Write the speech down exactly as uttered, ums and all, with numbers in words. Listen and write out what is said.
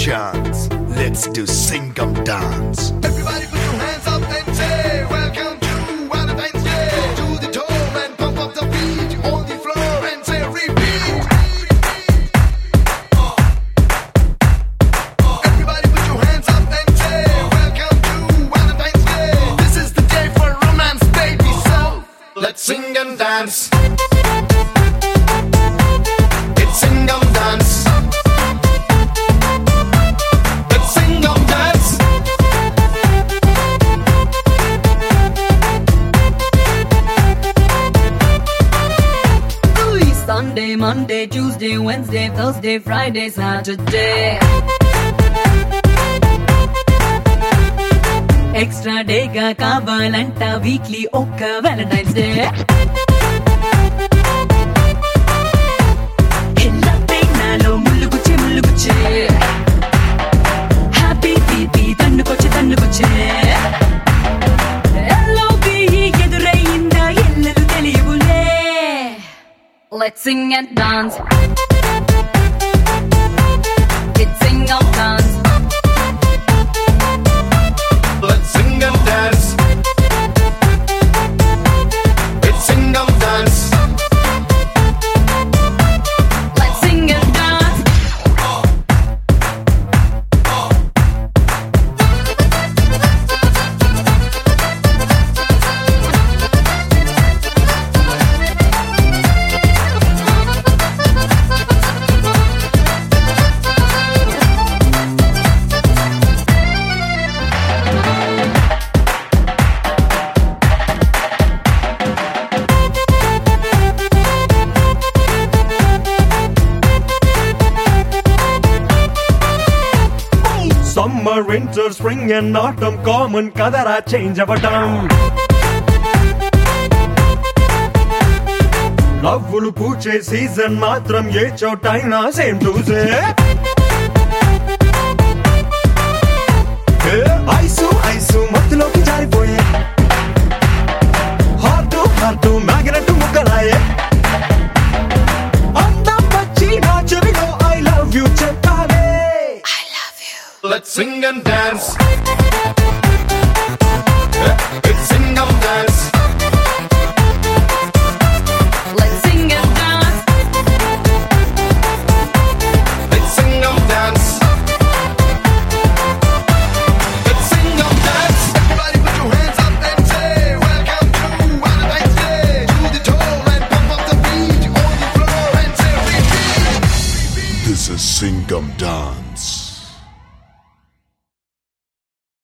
chance. Let's do Singham dance. Everybody put your hands up and say welcome to Valentine's Day. To the tone and pump up the beat on the floor and say repeat. Everybody put your hands up and say welcome to Valentine's Day. This is the day for romance, baby, so let's sing and dance. It's Singham dance. Let's Singham dance. Sunday, Monday, Tuesday, Wednesday, Thursday, Friday, Saturday. Extra day ga kavalanta weekly okka Valentine's Day. Hella peinalo mulluguche mulluguche. Happy baby tannukoche tannukoche. L O V E edurayinda ellalu teliyavule. Let's sing and dance. It's Singham dance. Let's sing and dance. It's Singham dance. Let's sing and dance. Summer, winter, spring and autumn common kadara change avadam. Navvulu pooche season matram ye chotaina same to say. Aisu aisu matloki jaripoye. Heart to heart to magnet mukalaye. Andam vachi na chavilo I love you cheppale. Let's sing and dance. It's Singham dance. Let's sing and dance. It's Singham dance. It's Singham dance. Everybody put your hands up and say welcome to Valentine's Day. To the tone and pump up the beat on the floor and say repeat. This is Singham dance.